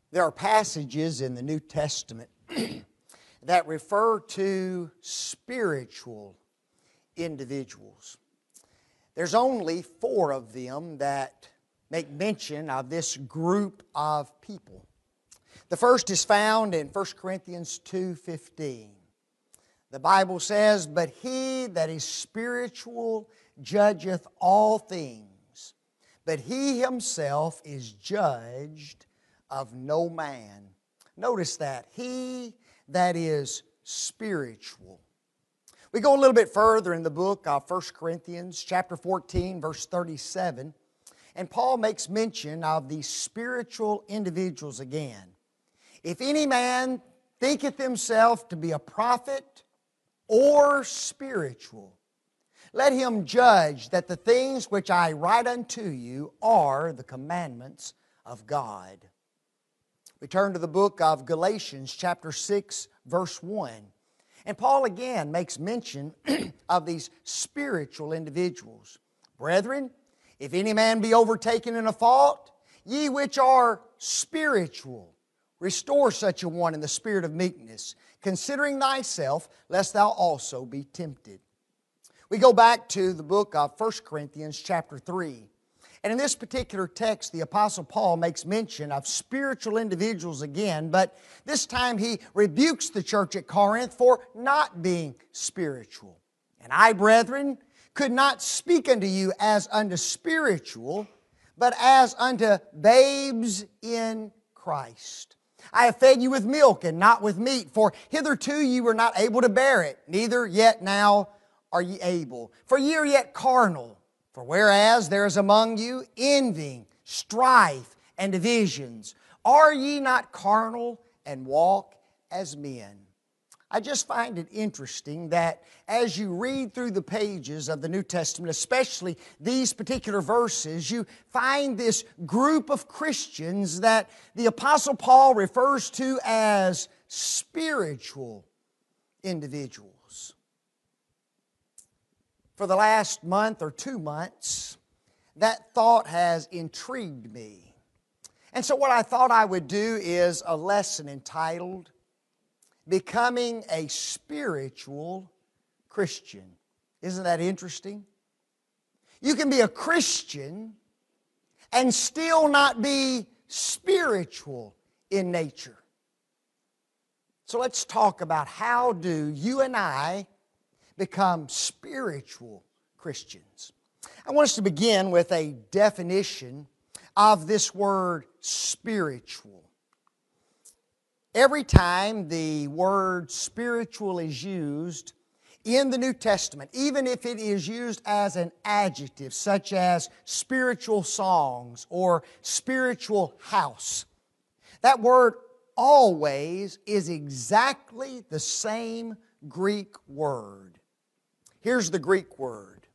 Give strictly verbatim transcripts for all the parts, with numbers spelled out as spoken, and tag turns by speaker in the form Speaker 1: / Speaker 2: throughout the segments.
Speaker 1: There are passages in the New Testament that refer to spiritual individuals. There's only four of them that make mention of this group of people. The first is found in First Corinthians two fifteen. The Bible says, "But he that is spiritual judgeth all things, but he himself is judged of no man." Notice that. He that is spiritual. We go a little bit further in the book of First Corinthians, chapter fourteen, verse thirty-seven, and Paul makes mention of these spiritual individuals again. "If any man thinketh himself to be a prophet or spiritual, let him judge that the things which I write unto you are the commandments of God." We turn to the book of Galatians, chapter six, verse one. And Paul again makes mention of these spiritual individuals. "Brethren, if any man be overtaken in a fault, ye which are spiritual, restore such a one in the spirit of meekness, considering thyself, lest thou also be tempted." We go back to the book of First Corinthians, chapter three. And in this particular text, the Apostle Paul makes mention of spiritual individuals again, but this time he rebukes the church at Corinth for not being spiritual. "And I, brethren, could not speak unto you as unto spiritual, but as unto babes in Christ. I have fed you with milk and not with meat, for hitherto ye were not able to bear it, neither yet now are ye able. For ye are yet carnal. For whereas there is among you envying, strife, and divisions, are ye not carnal and walk as men?" I just find it interesting that as you read through the pages of the New Testament, especially these particular verses, you find this group of Christians that the Apostle Paul refers to as spiritual individuals. For the last month or two months, that thought has intrigued me. And so what I thought I would do is a lesson entitled, "Becoming a Spiritual Christian." Isn't that interesting? You can be a Christian and still not be spiritual in nature. So let's talk about how do you and I become spiritual Christians. I want us to begin with a definition of this word spiritual. Every time the word spiritual is used in the New Testament, even if it is used as an adjective, such as spiritual songs or spiritual house, that word always is exactly the same Greek word. Here's the Greek word,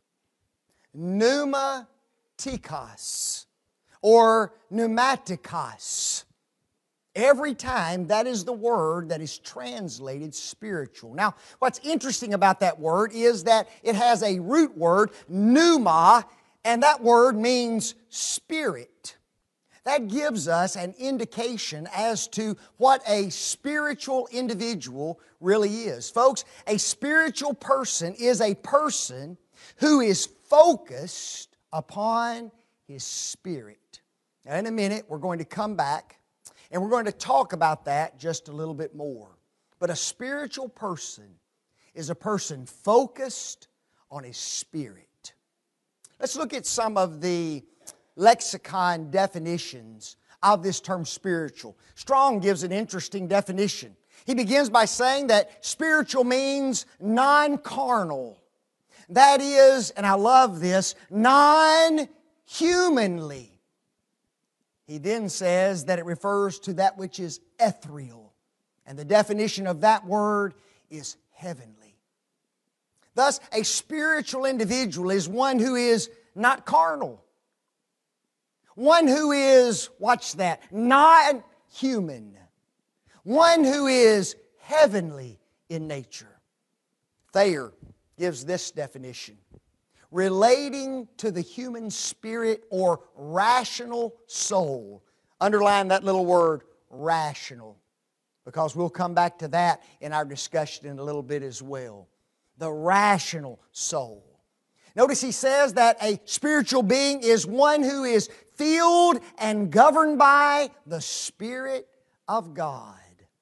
Speaker 1: pneumatikos, or pneumatikos. Every time, that is the word that is translated spiritual. Now, what's interesting about that word is that it has a root word, pneuma, and that word means spirit. That gives us an indication as to what a spiritual individual really is. Folks, a spiritual person is a person who is focused upon his spirit. Now, in a minute, we're going to come back and we're going to talk about that just a little bit more. But a spiritual person is a person focused on his spirit. Let's look at some of the lexicon definitions of this term spiritual. Strong gives an interesting definition. He begins by saying that spiritual means non-carnal. That is, and I love this, non-humanly. He then says that it refers to that which is ethereal. And the definition of that word is heavenly. Thus, a spiritual individual is one who is not carnal. One who is, watch that, not human. One who is heavenly in nature. Thayer gives this definition: relating to the human spirit or rational soul. Underline that little word, rational, because we'll come back to that in our discussion in a little bit as well. The rational soul. Notice he says that a spiritual being is one who is filled and governed by the Spirit of God.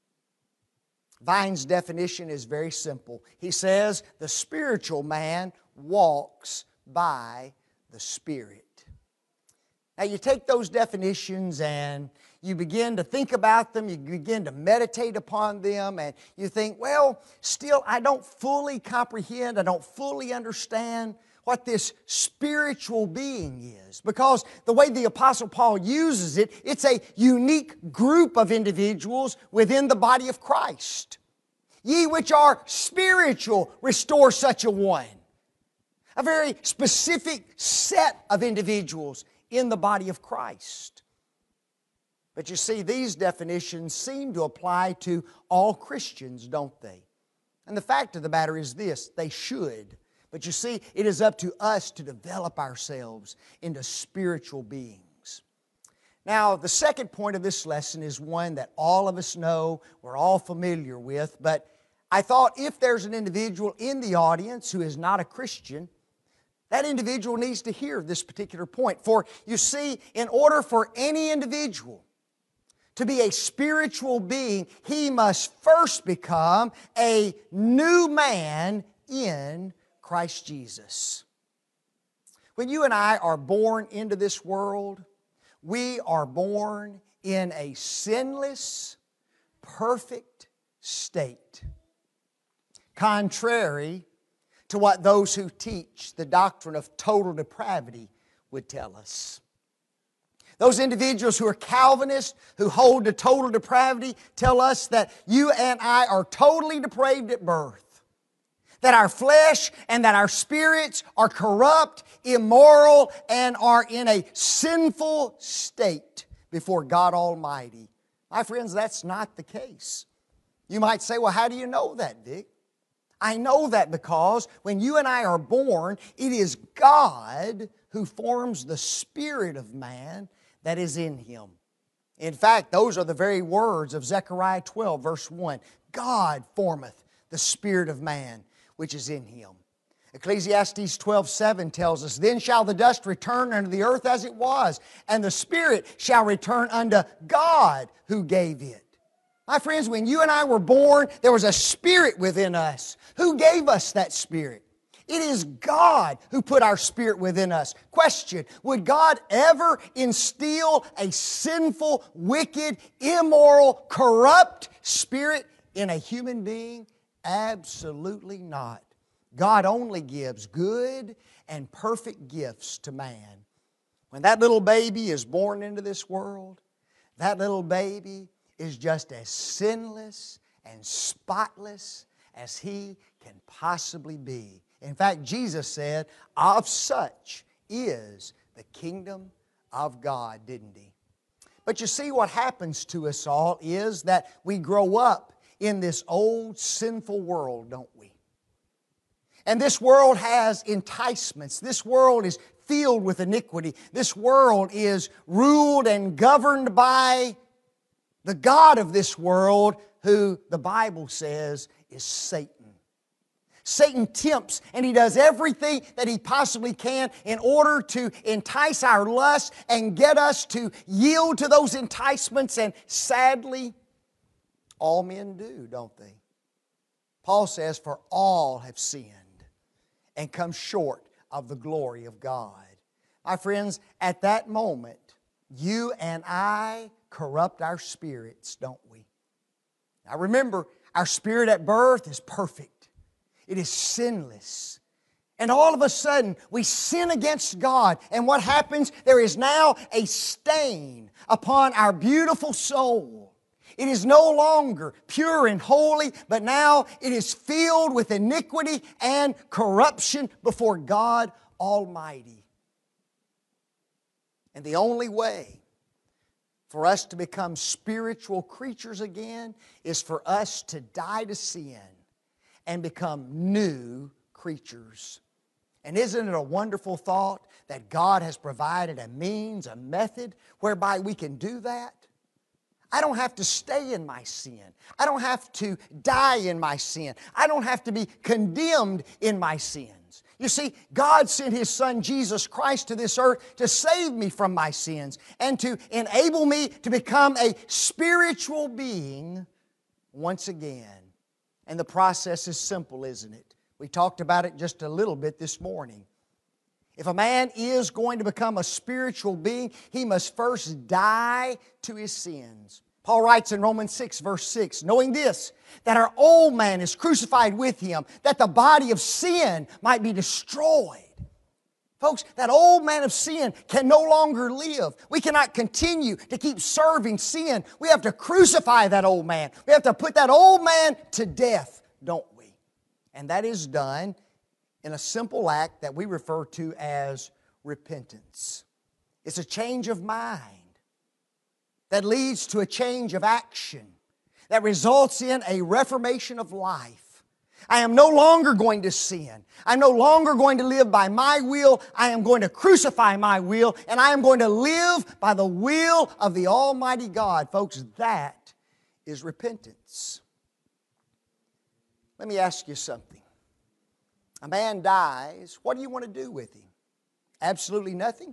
Speaker 1: Vine's definition is very simple. He says the spiritual man walks by the Spirit. Now you take those definitions and you begin to think about them, you begin to meditate upon them, and you think, well, still I don't fully comprehend, I don't fully understand what this spiritual being is. Because the way the Apostle Paul uses it, it's a unique group of individuals within the body of Christ. Ye which are spiritual, restore such a one. A very specific set of individuals in the body of Christ. But you see, these definitions seem to apply to all Christians, don't they? And the fact of the matter is this, they should. But you see, it is up to us to develop ourselves into spiritual beings. Now, the second point of this lesson is one that all of us know, we're all familiar with, but I thought if there's an individual in the audience who is not a Christian, that individual needs to hear this particular point. For you see, in order for any individual to be a spiritual being, he must first become a new man in Christ Jesus. When you and I are born into this world, we are born in a sinless, perfect state. Contrary to what those who teach the doctrine of total depravity would tell us. Those individuals who are Calvinists, who hold to total depravity, tell us that you and I are totally depraved at birth. That our flesh and that our spirits are corrupt, immoral, and are in a sinful state before God Almighty. My friends, that's not the case. You might say, well, how do you know that, Vic? I know that because when you and I are born, it is God who forms the spirit of man that is in him. In fact, those are the very words of Zechariah twelve, verse one. God formeth the spirit of man which is in him. Ecclesiastes twelve, seven tells us, Then shall the dust return unto the earth as it was, and the spirit shall return unto God who gave it. My friends, when you and I were born, there was a spirit within us. Who gave us that spirit? It is God who put our spirit within us. Question, would God ever instill a sinful, wicked, immoral, corrupt spirit in a human being? Absolutely not. God only gives good and perfect gifts to man. When that little baby is born into this world, that little baby is just as sinless and spotless as he can possibly be. In fact, Jesus said, of such is the kingdom of God, didn't He? But you see, what happens to us all is that we grow up in this old sinful world, don't we? And this world has enticements. This world is filled with iniquity. This world is ruled and governed by the God of this world, who the Bible says is Satan. Satan tempts and he does everything that he possibly can in order to entice our lust and get us to yield to those enticements, and sadly, all men do, don't they? Paul says, for all have sinned and come short of the glory of God. My friends, at that moment, you and I corrupt our spirits, don't we? Now remember, our spirit at birth is perfect. It is sinless. And all of a sudden, we sin against God. And what happens? There is now a stain upon our beautiful soul. It is no longer pure and holy, but now it is filled with iniquity and corruption before God Almighty. And the only way for us to become spiritual creatures again is for us to die to sin and become new creatures. And isn't it a wonderful thought that God has provided a means, a method whereby we can do that? I don't have to stay in my sin. I don't have to die in my sin. I don't have to be condemned in my sins. You see, God sent His Son Jesus Christ to this earth to save me from my sins and to enable me to become a spiritual being once again. And the process is simple, isn't it? We talked about it just a little bit this morning. If a man is going to become a spiritual being, he must first die to his sins. Paul writes in Romans six, verse six, knowing this, that our old man is crucified with Him, that the body of sin might be destroyed. Folks, that old man of sin can no longer live. We cannot continue to keep serving sin. We have to crucify that old man. We have to put that old man to death, don't we? And that is done in a simple act that we refer to as repentance. It's a change of mind that leads to a change of action that results in a reformation of life. I am no longer going to sin. I'm no longer going to live by my will. I am going to crucify my will, and I am going to live by the will of the Almighty God. Folks, that is repentance. Let me ask you something. A man dies, what do you want to do with him? Absolutely nothing.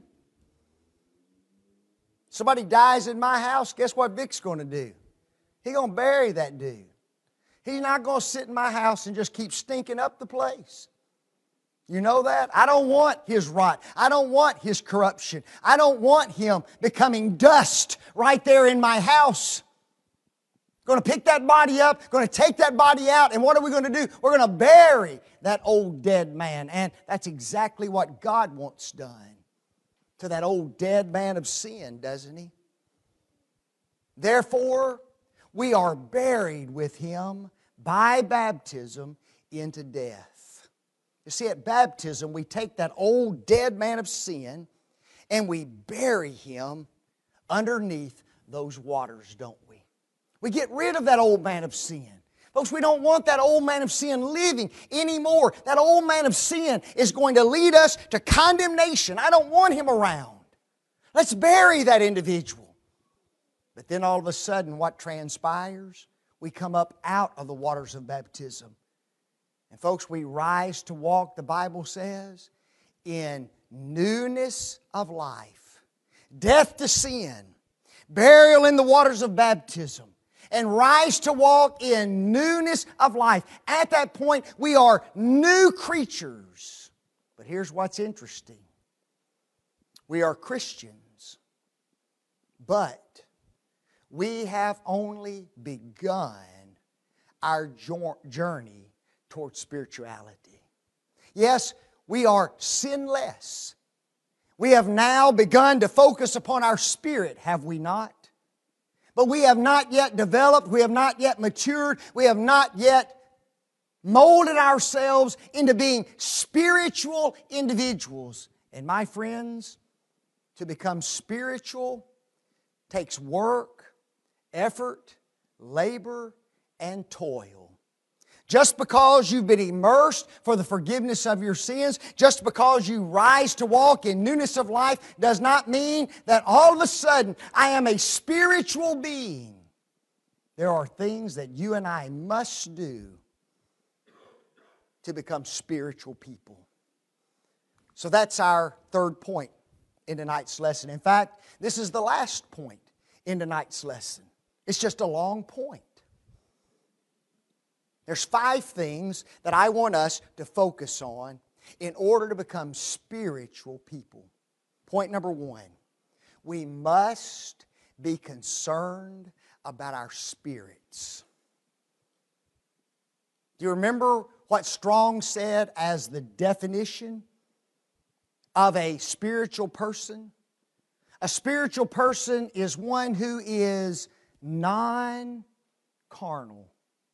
Speaker 1: Somebody dies in my house, guess what Vic's going to do? He's going to bury that dude. He's not going to sit in my house and just keep stinking up the place. You know that? I don't want his rot. I don't want his corruption. I don't want him becoming dust right there in my house. Going to pick that body up, going to take that body out, and what are we going to do? We're going to bury that old dead man. And that's exactly what God wants done to that old dead man of sin, doesn't He? Therefore, we are buried with Him by baptism into death. You see, at baptism, we take that old dead man of sin and we bury him underneath those waters, don't we? We get rid of that old man of sin. Folks, we don't want that old man of sin living anymore. That old man of sin is going to lead us to condemnation. I don't want him around. Let's bury that individual. But then all of a sudden, what transpires? We come up out of the waters of baptism. And folks, we rise to walk, the Bible says, in newness of life. Death to sin, burial in the waters of baptism, and rise to walk in newness of life. At that point, we are new creatures. But here's what's interesting. We are Christians, but we have only begun our journey towards spirituality. Yes, we are sinless. We have now begun to focus upon our spirit, have we not? But we have not yet developed, we have not yet matured, we have not yet molded ourselves into being spiritual individuals. And my friends, to become spiritual takes work, effort, labor, and toil. Just because you've been immersed for the forgiveness of your sins, just because you rise to walk in newness of life, does not mean that all of a sudden I am a spiritual being. There are things that you and I must do to become spiritual people. So that's our third point in tonight's lesson. In fact, this is the last point in tonight's lesson. It's just a long point. There's five things that I want us to focus on in order to become spiritual people. Point number one, we must be concerned about our spirits. Do you remember what Strong said as the definition of a spiritual person? A spiritual person is one who is non-carnal.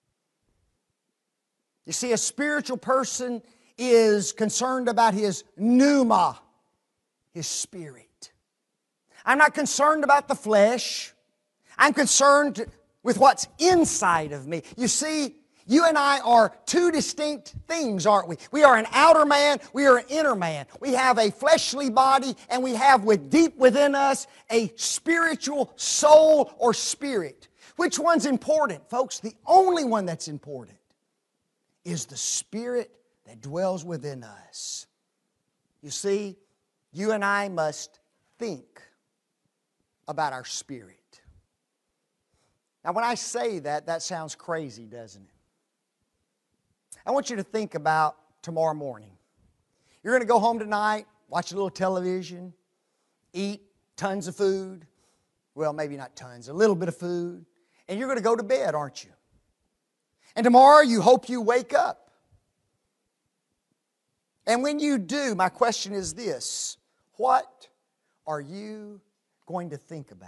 Speaker 1: You see, a spiritual person is concerned about his pneuma, his spirit. I'm not concerned about the flesh. I'm concerned with what's inside of me. You see, You and I are two distinct things, aren't we? We are an outer man, we are an inner man. We have a fleshly body, and we have with deep within us a spiritual soul or spirit. Which one's important, folks? The only one that's important is the spirit that dwells within us. You see, you and I must think about our spirit. Now, when I say that, that sounds crazy, doesn't it? I want you to think about tomorrow morning. You're going to go home tonight, watch a little television, eat tons of food. Well, maybe not tons, a little bit of food. And you're going to go to bed, aren't you? And tomorrow you hope you wake up. And when you do, my question is this: what are you going to think about?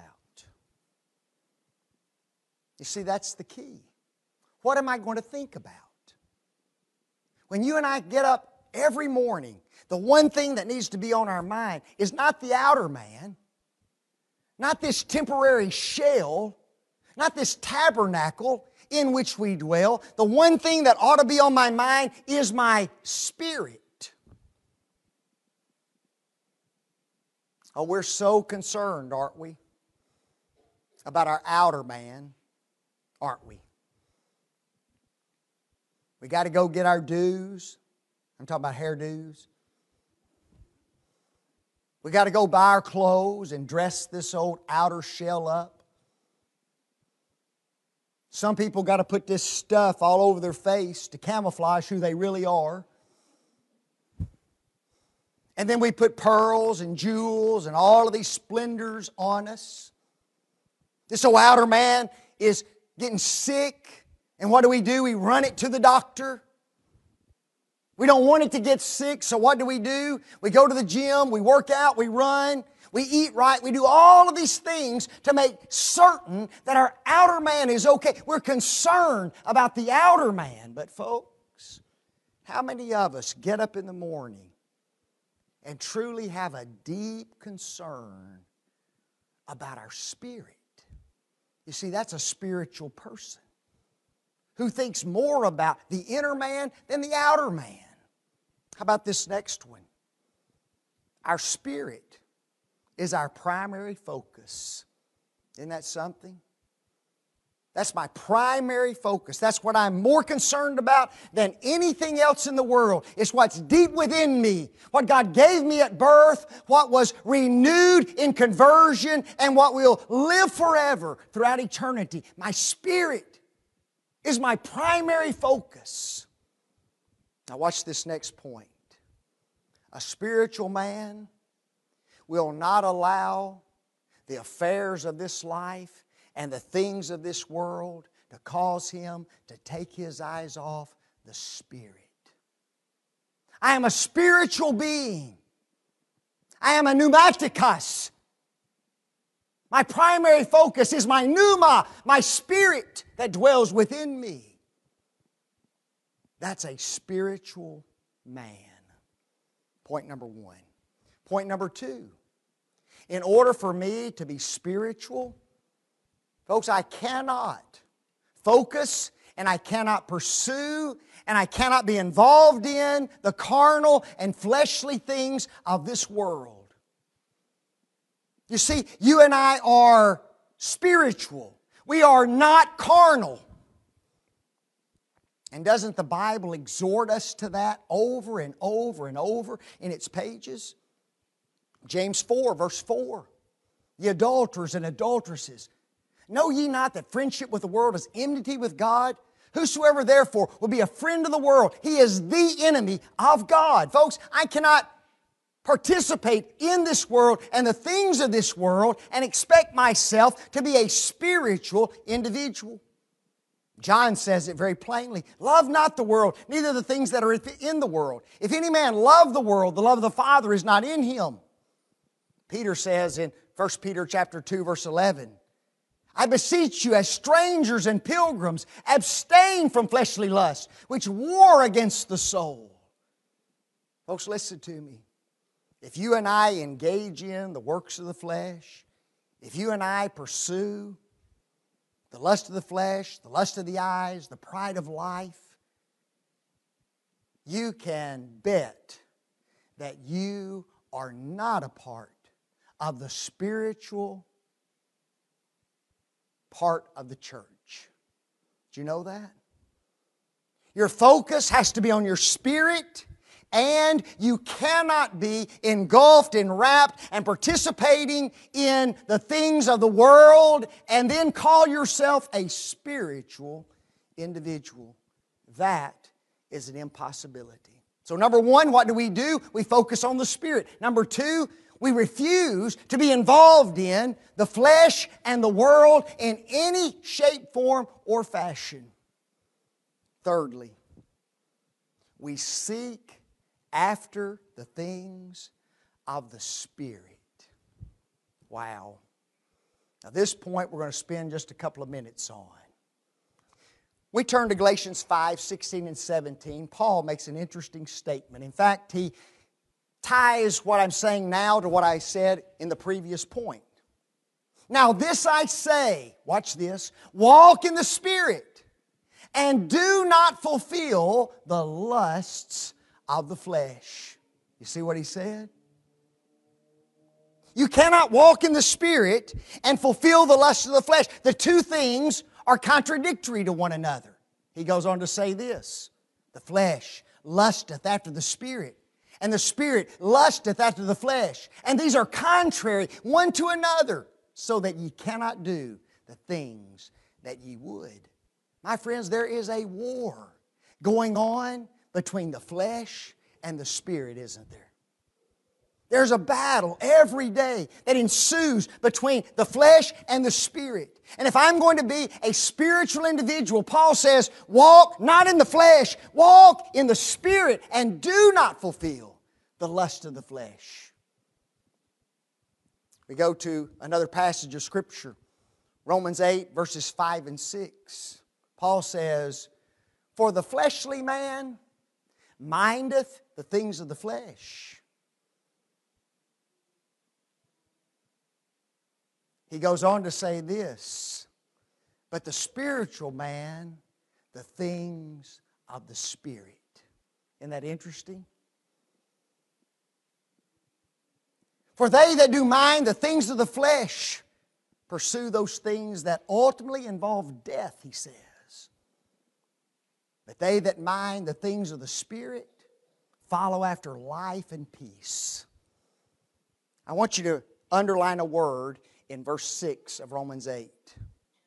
Speaker 1: You see, that's the key. What am I going to think about? When you and I get up every morning, the one thing that needs to be on our mind is not the outer man, not this temporary shell, not this tabernacle in which we dwell. The one thing that ought to be on my mind is my spirit. Oh, we're so concerned, aren't we, about our outer man, aren't we? We got to go get our dues. I'm talking about hairdos. We got to go buy our clothes and dress this old outer shell up. Some people got to put this stuff all over their face to camouflage who they really are. And then we put pearls and jewels and all of these splendors on us. This old outer man is getting sick. And what do we do? We run it to the doctor. We don't want it to get sick, so what do we do? We go to the gym, we work out, we run, we eat right, we do all of these things to make certain that our outer man is okay. We're concerned about the outer man. But folks, how many of us get up in the morning and truly have a deep concern about our spirit? You see, that's a spiritual person who thinks more about the inner man than the outer man. How about this next one? Our spirit is our primary focus. Isn't that something? That's my primary focus. That's what I'm more concerned about than anything else in the world. It's what's deep within me, what God gave me at birth, what was renewed in conversion, and what will live forever throughout eternity. My spirit is my primary focus. Now watch this next point. A spiritual man will not allow the affairs of this life and the things of this world to cause him to take his eyes off the Spirit. I am a spiritual being. I am a pneumatikos. My primary focus is my pneuma, my spirit that dwells within me. That's a spiritual man. Point number one. Point number two. In order for me to be spiritual, folks, I cannot focus and I cannot pursue and I cannot be involved in the carnal and fleshly things of this world. You see, you and I are spiritual. We are not carnal. And doesn't the Bible exhort us to that over and over and over in its pages? James four, verse four. Ye adulterers and adulteresses, know ye not that friendship with the world is enmity with God? Whosoever therefore will be a friend of the world, he is the enemy of God. Folks, I cannot participate in this world and the things of this world and expect myself to be a spiritual individual. John says it very plainly. Love not the world, neither the things that are in the world. If any man love the world, the love of the Father is not in him. Peter says in First Peter chapter two, verse eleven, I beseech you as strangers and pilgrims, abstain from fleshly lusts, which war against the soul. Folks, listen to me. If you and I engage in the works of the flesh, if you and I pursue the lust of the flesh, the lust of the eyes, the pride of life, you can bet that you are not a part of the spiritual part of the church. Do you know that? Your focus has to be on your spirit, and you cannot be engulfed and wrapped and participating in the things of the world and then call yourself a spiritual individual. That is an impossibility. So number one, what do we do? We focus on the spirit. Number two, we refuse to be involved in the flesh and the world in any shape, form, or fashion. Thirdly, we seek after the things of the Spirit. Wow. Now this point we're going to spend just a couple of minutes on. We turn to Galatians five, sixteen and seventeen. Paul makes an interesting statement. In fact, he ties what I'm saying now to what I said in the previous point. Now this I say, watch this, walk in the Spirit, and do not fulfill the lusts of the flesh. You see what he said? You cannot walk in the Spirit and fulfill the lusts of the flesh. The two things are contradictory to one another. He goes on to say this, the flesh lusteth after the Spirit, and the Spirit lusteth after the flesh. And these are contrary one to another, so that ye cannot do the things that ye would. My friends, there is a war going on between the flesh and the Spirit, isn't there? There's a battle every day that ensues between the flesh and the Spirit. And if I'm going to be a spiritual individual, Paul says, walk not in the flesh, walk in the Spirit, and do not fulfill the lust of the flesh. We go to another passage of Scripture, Romans eight, verses five and six. Paul says, for the fleshly man mindeth the things of the flesh. He goes on to say this, but the spiritual man, the things of the Spirit. Isn't that interesting? For they that do mind the things of the flesh pursue those things that ultimately involve death, he says. But they that mind the things of the Spirit follow after life and peace. I want you to underline a word in verse six of Romans eight.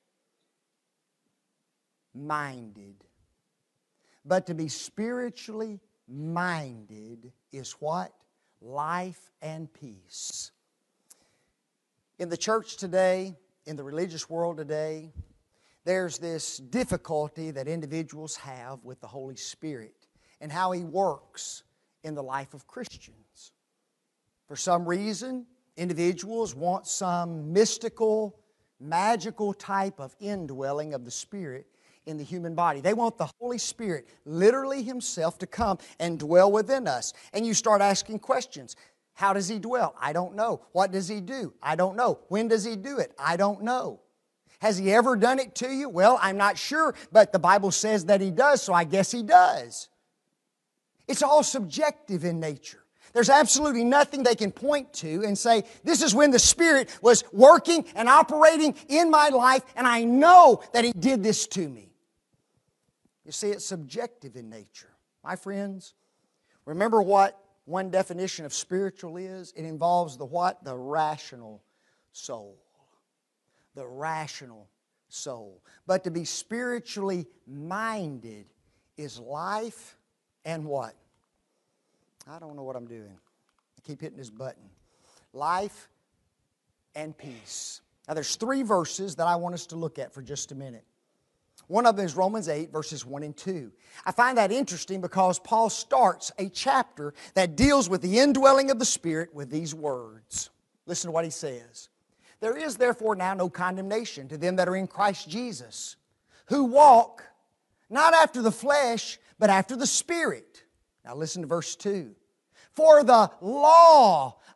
Speaker 1: Minded. But to be spiritually minded is what? Life and peace. In the church today, in the religious world today, there's this difficulty that individuals have with the Holy Spirit and how He works in the life of Christians. For some reason, individuals want some mystical, magical type of indwelling of the Spirit in the human body. They want the Holy Spirit, literally Himself, to come and dwell within us. And you start asking questions. How does He dwell? I don't know. What does He do? I don't know. When does He do it? I don't know. Has He ever done it to you? Well, I'm not sure, but the Bible says that He does, so I guess He does. It's all subjective in nature. There's absolutely nothing they can point to and say, this is when the Spirit was working and operating in my life, and I know that He did this to me. You see, it's subjective in nature. My friends, remember what one definition of spiritual is? It involves the what? The rational soul. The rational soul. But to be spiritually minded is life and what? I don't know what I'm doing. I keep hitting this button. Life and peace. Now there's three verses that I want us to look at for just a minute. One of them is Romans eight, verses one and two. I find that interesting because Paul starts a chapter that deals with the indwelling of the Spirit with these words. Listen to what he says. There is therefore now no condemnation to them that are in Christ Jesus, who walk not after the flesh, but after the Spirit. Now listen to verse two. For the law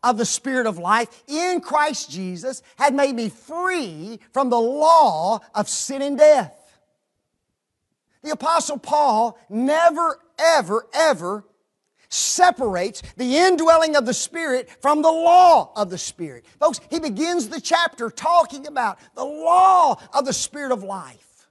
Speaker 1: of the Spirit of life in Christ Jesus had made me free from the law of sin and death. The Apostle Paul never, ever, ever separates the indwelling of the Spirit from the law of the Spirit. Folks, he begins the chapter talking about the law of the Spirit of life.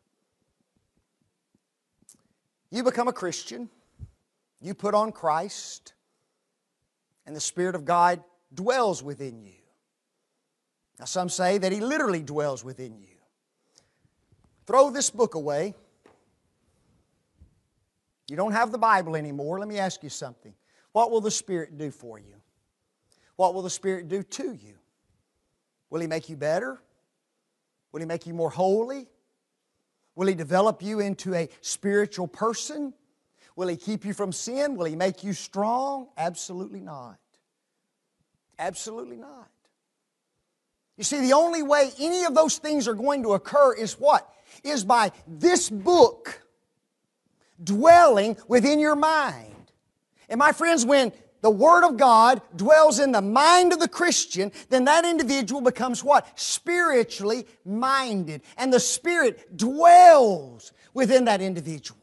Speaker 1: You become a Christian, you put on Christ, and the Spirit of God dwells within you. Now some say that He literally dwells within you. Throw this book away. You don't have the Bible anymore. Let me ask you something. What will the Spirit do for you? What will the Spirit do to you? Will He make you better? Will He make you more holy? Will He develop you into a spiritual person? Will He keep you from sin? Will He make you strong? Absolutely not. Absolutely not. You see, the only way any of those things are going to occur is what? Is by this book dwelling within your mind. And my friends, when the Word of God dwells in the mind of the Christian, then that individual becomes what? Spiritually minded. And the Spirit dwells within that individual.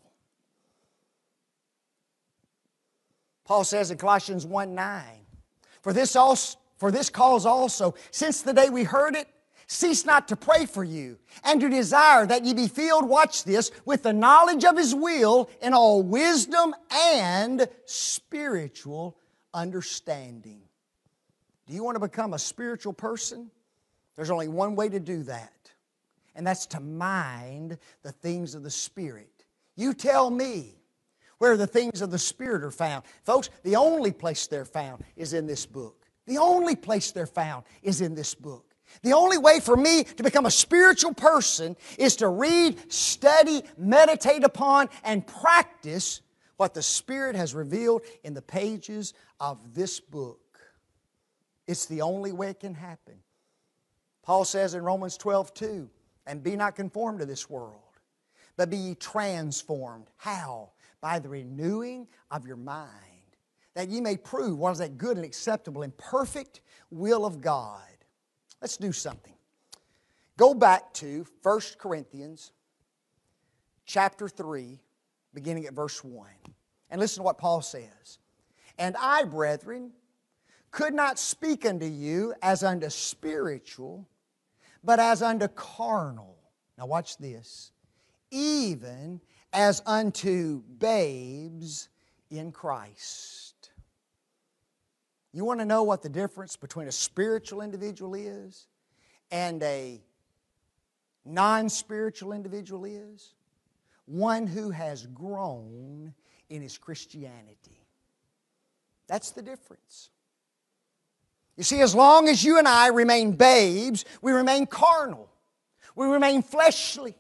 Speaker 1: Paul says in Colossians one nine, For this, also, for this cause also, since the day we heard it, cease not to pray for you, and to desire that ye be filled, watch this, with the knowledge of His will in all wisdom and spiritual understanding. Do you want to become a spiritual person? There's only one way to do that, and that's to mind the things of the Spirit. You tell me where the things of the Spirit are found. Folks, the only place they're found is in this book. The only place they're found is in this book. The only way for me to become a spiritual person is to read, study, meditate upon, and practice what the Spirit has revealed in the pages of this book. It's the only way it can happen. Paul says in Romans twelve two, And be not conformed to this world, but be ye transformed. How? By the renewing of your mind, that ye may prove what is that good and acceptable and perfect will of God. Let's do something. Go back to First Corinthians chapter three, beginning at verse one. And listen to what Paul says. And I, brethren, could not speak unto you as unto spiritual, but as unto carnal. Now watch this. Even as unto babes in Christ. You want to know what the difference between a spiritual individual is and a non-spiritual individual is? One who has grown in his Christianity. That's the difference. You see, as long as you and I remain babes, we remain carnal. We remain fleshly.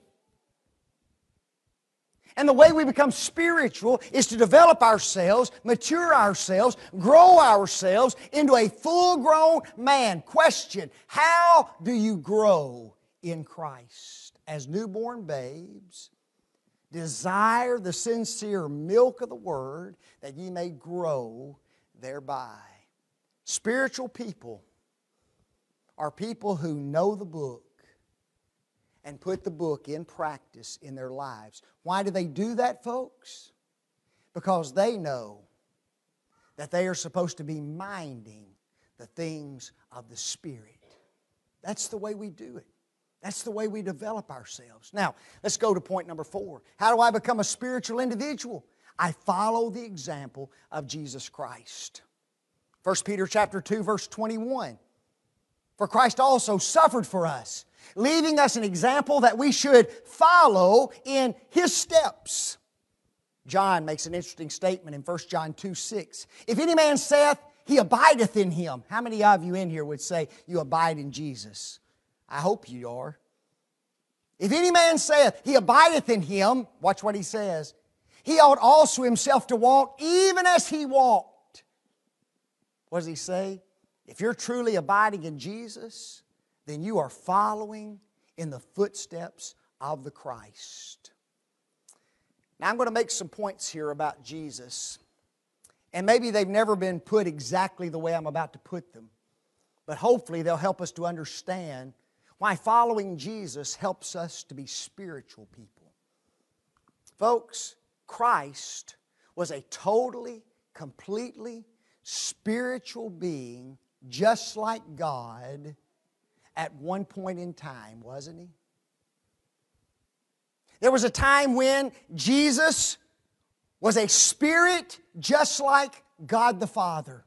Speaker 1: And the way we become spiritual is to develop ourselves, mature ourselves, grow ourselves into a full-grown man. Question, how do you grow in Christ? As newborn babes, desire the sincere milk of the Word that ye may grow thereby. Spiritual people are people who know the book and put the book in practice in their lives. Why do they do that, folks? Because they know that they are supposed to be minding the things of the Spirit. That's the way we do it. That's the way we develop ourselves. Now, let's go to point number four. How do I become a spiritual individual? I follow the example of Jesus Christ. First Peter chapter two, verse twenty-one. For Christ also suffered for us, leaving us an example that we should follow in His steps. John makes an interesting statement in First John two six. If any man saith, he abideth in Him. How many of you in here would say you abide in Jesus? I hope you are. If any man saith, he abideth in Him, watch what he says, he ought also himself to walk even as He walked. What does he say? If you're truly abiding in Jesus, then you are following in the footsteps of the Christ. Now I'm going to make some points here about Jesus. And maybe they've never been put exactly the way I'm about to put them. But hopefully they'll help us to understand why following Jesus helps us to be spiritual people. Folks, Christ was a totally, completely spiritual being just like God at one point in time, wasn't He? There was a time when Jesus was a spirit just like God the Father.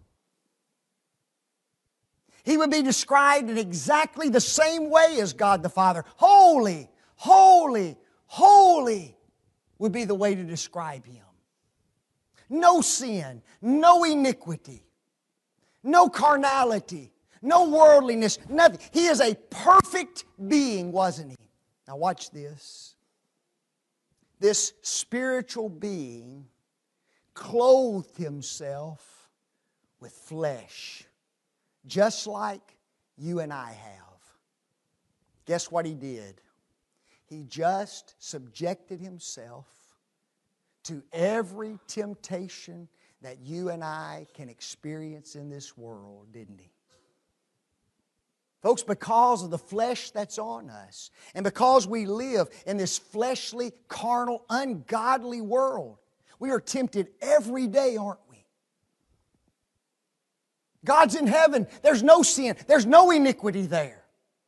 Speaker 1: He would be described in exactly the same way as God the Father. Holy, holy, holy would be the way to describe Him. No sin, no iniquity, no carnality, no worldliness, nothing. He is a perfect being, wasn't He? Now watch this. This spiritual being clothed Himself with flesh, just like you and I have. Guess what He did? He just subjected Himself to every temptation that you and I can experience in this world, didn't He? Folks, because of the flesh that's on us, and because we live in this fleshly, carnal, ungodly world, we are tempted every day, aren't we? God's in heaven. There's no sin. There's no iniquity there.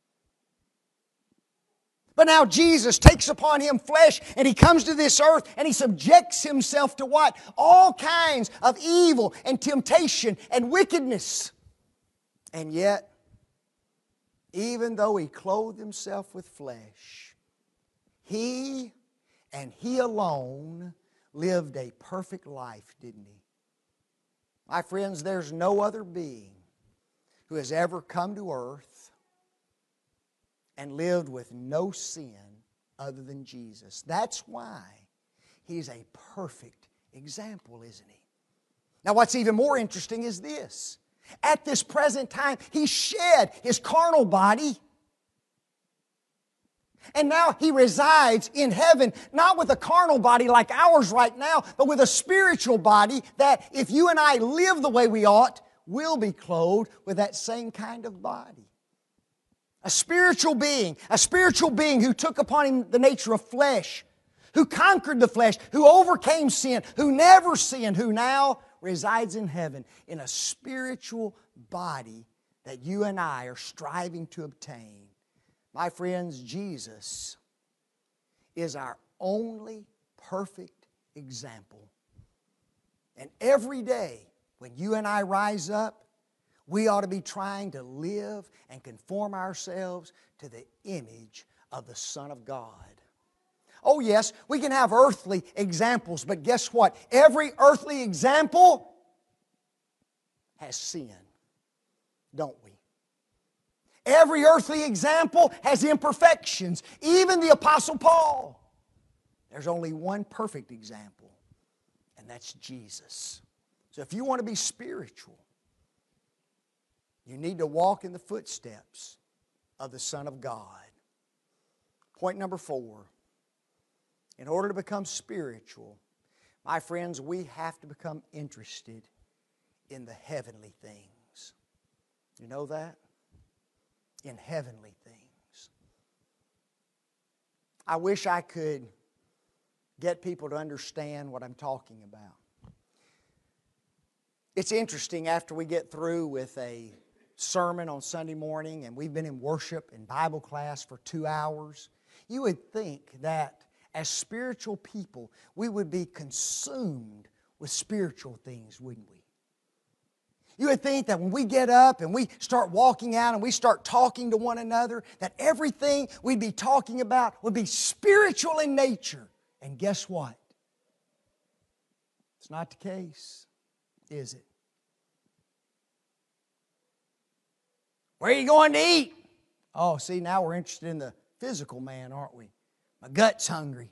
Speaker 1: But now Jesus takes upon Him flesh and He comes to this earth and He subjects Himself to what? All kinds of evil and temptation and wickedness. And yet, even though He clothed Himself with flesh, He and He alone lived a perfect life, didn't He? My friends, there's no other being who has ever come to earth and lived with no sin other than Jesus. That's why He's a perfect example, isn't He? Now what's even more interesting is this. At this present time, He shed His carnal body. And now He resides in heaven, not with a carnal body like ours right now, but with a spiritual body that if you and I live the way we ought, will be clothed with that same kind of body. A spiritual being, a spiritual being who took upon Him the nature of flesh, who conquered the flesh, who overcame sin, who never sinned, who now resides in heaven in a spiritual body that you and I are striving to obtain. My friends, Jesus is our only perfect example. And every day when you and I rise up, we ought to be trying to live and conform ourselves to the image of the Son of God. Oh yes, we can have earthly examples, but guess what? Every earthly example has sin, don't we? Every earthly example has imperfections. Even the Apostle Paul. There's only one perfect example, and that's Jesus. So if you want to be spiritual, you need to walk in the footsteps of the Son of God. Point number four. In order to become spiritual, my friends, we have to become interested in the heavenly things. You know that? In heavenly things. I wish I could get people to understand what I'm talking about. It's interesting, after we get through with a sermon on Sunday morning and we've been in worship and Bible class for two hours, you would think that as spiritual people, we would be consumed with spiritual things, wouldn't we? You would think that when we get up and we start walking out and we start talking to one another, that everything we'd be talking about would be spiritual in nature. And guess what? It's not the case, is it? Where are you going to eat? Oh, see, now we're interested in the physical man, aren't we? My gut's hungry.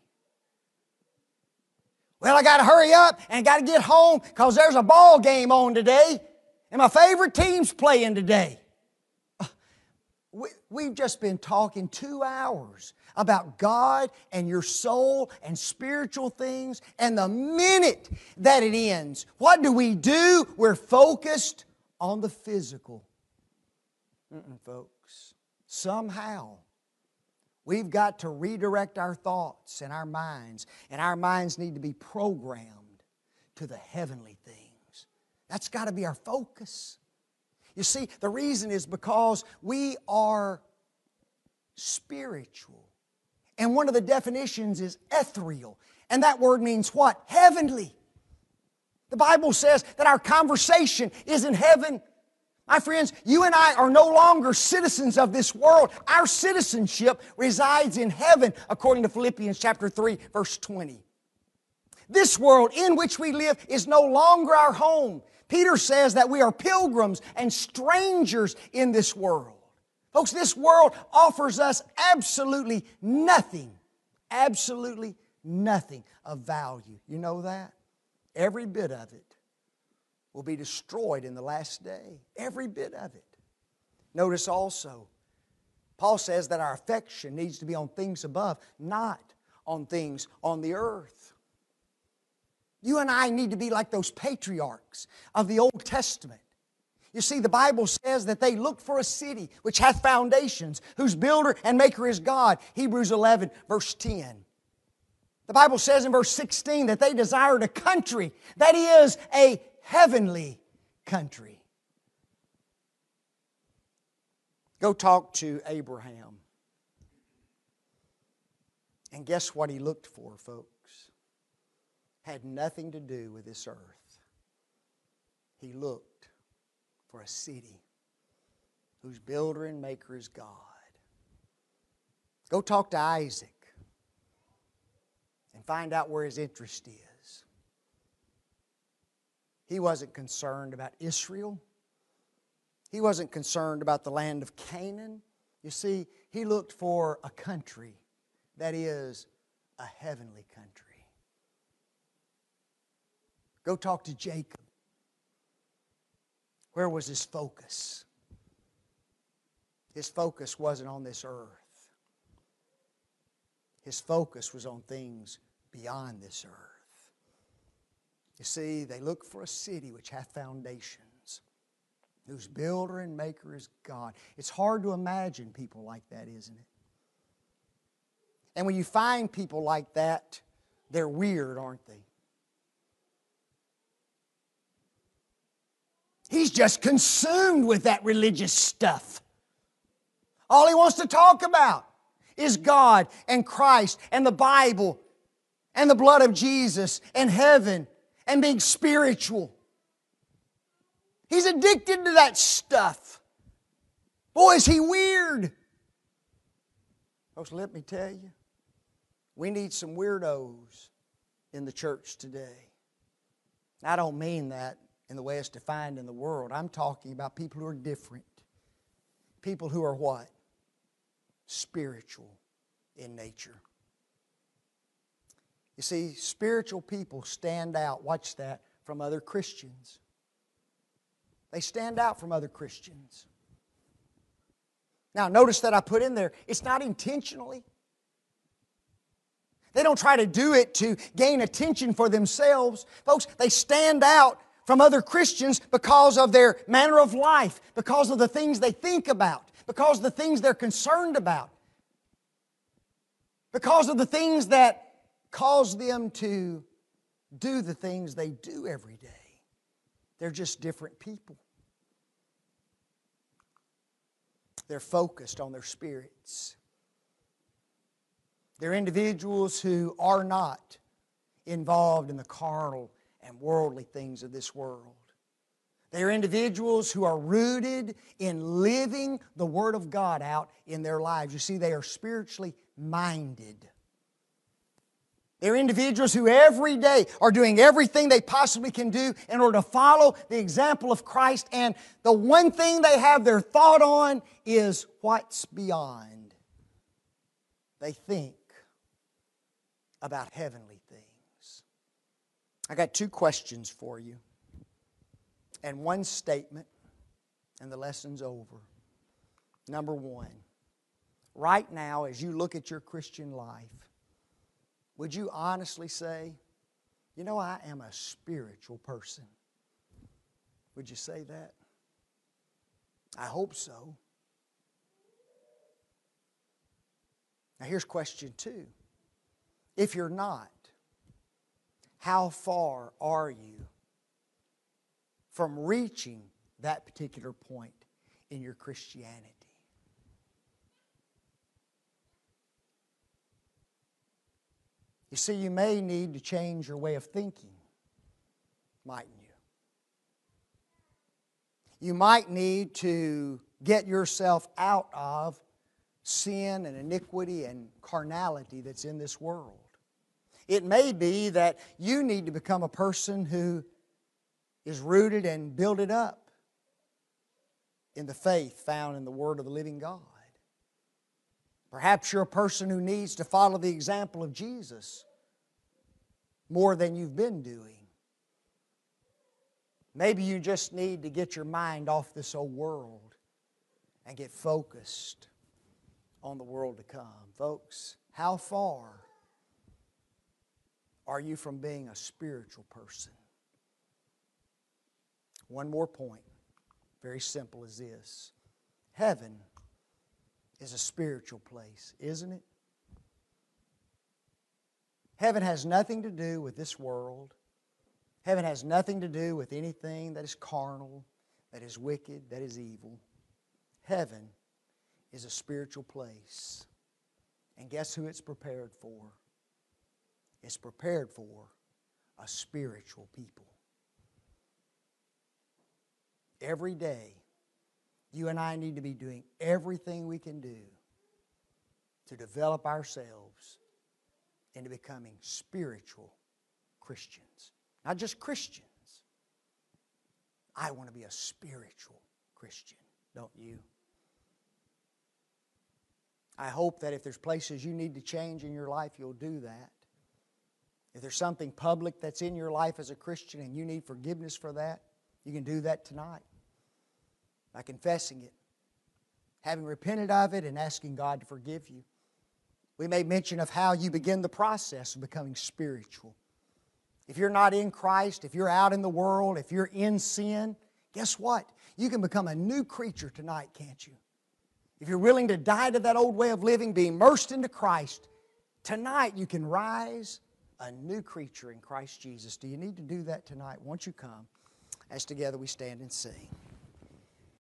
Speaker 1: Well, I got to hurry up and got to get home because there's a ball game on today and my favorite team's playing today. We, we've just been talking two hours about God and your soul and spiritual things, and the minute that it ends, what do we do? We're focused on the physical. Mm-mm, folks. Somehow, we've got to redirect our thoughts and our minds, and our minds need to be programmed to the heavenly things. That's got to be our focus. You see, the reason is because we are spiritual. And one of the definitions is ethereal. And that word means what? Heavenly. The Bible says that our conversation is in heaven. My friends, you and I are no longer citizens of this world. Our citizenship resides in heaven, according to Philippians chapter three, verse twenty. This world in which we live is no longer our home. Peter says that we are pilgrims and strangers in this world. Folks, this world offers us absolutely nothing, absolutely nothing of value. You know that? Every bit of it will be destroyed in the last day. Every bit of it. Notice also, Paul says that our affection needs to be on things above, not on things on the earth. You and I need to be like those patriarchs of the Old Testament. You see, the Bible says that they looked for a city which hath foundations, whose builder and maker is God. Hebrews eleven, verse ten. The Bible says in verse sixteen that they desired a country that is a heavenly country. Go talk to Abraham. And guess what he looked for, folks? Had nothing to do with this earth. He looked for a city whose builder and maker is God. Go talk to Isaac and find out where his interest is. He wasn't concerned about Israel. He wasn't concerned about the land of Canaan. You see, he looked for a country that is a heavenly country. Go talk to Jacob. Where was his focus? His focus wasn't on this earth. His focus was on things beyond this earth. You see, they look for a city which hath foundations, whose builder and maker is God. It's hard to imagine people like that, isn't it? And when you find people like that, they're weird, aren't they? He's just consumed with that religious stuff. All he wants to talk about is God and Christ and the Bible and the blood of Jesus and heaven and being spiritual. He's addicted to that stuff. Boy, is he weird. Folks, let me tell you, we need some weirdos in the church today. I don't mean that in the way it's defined in the world. I'm talking about people who are different. People who are what? Spiritual in nature. You see, spiritual people stand out, watch that, from other Christians. They stand out from other Christians. Now, notice that I put in there, it's not intentionally. They don't try to do it to gain attention for themselves. Folks, they stand out from other Christians because of their manner of life, because of the things they think about, because of the things they're concerned about, because of the things that cause them to do the things they do every day. They're just different people. They're focused on their spirits. They're individuals who are not involved in the carnal and worldly things of this world. They are individuals who are rooted in living the Word of God out in their lives. You see, they are spiritually minded. They're individuals who every day are doing everything they possibly can do in order to follow the example of Christ. And the one thing they have their thought on is what's beyond. They think about heavenly things. I got two questions for you and one statement, and the lesson's over. Number one, right now as you look at your Christian life, would you honestly say, you know, I am a spiritual person? Would you say that? I hope so. Now here's question two. If you're not, how far are you from reaching that particular point in your Christianity? You see, you may need to change your way of thinking, mightn't you? You might need to get yourself out of sin and iniquity and carnality that's in this world. It may be that you need to become a person who is rooted and builded up in the faith found in the Word of the living God. Perhaps you're a person who needs to follow the example of Jesus more than you've been doing. Maybe you just need to get your mind off this old world and get focused on the world to come. Folks, how far are you from being a spiritual person? One more point, very simple as this. Heaven is a spiritual place, isn't it? Heaven has nothing to do with this world. Heaven has nothing to do with anything that is carnal, that is wicked, that is evil. Heaven is a spiritual place. And guess who it's prepared for? It's prepared for a spiritual people. Every day, you and I need to be doing everything we can do to develop ourselves into becoming spiritual Christians. Not just Christians. I want to be a spiritual Christian, don't you? I hope that if there's places you need to change in your life, you'll do that. If there's something public that's in your life as a Christian and you need forgiveness for that, you can do that tonight by confessing it, having repented of it, and asking God to forgive you. We made mention of how you begin the process of becoming spiritual. If you're not in Christ, if you're out in the world, if you're in sin, guess what? You can become a new creature tonight, can't you? If you're willing to die to that old way of living, be immersed into Christ, tonight you can rise a new creature in Christ Jesus. Do you need to do that tonight? Won't you come as together we stand and sing?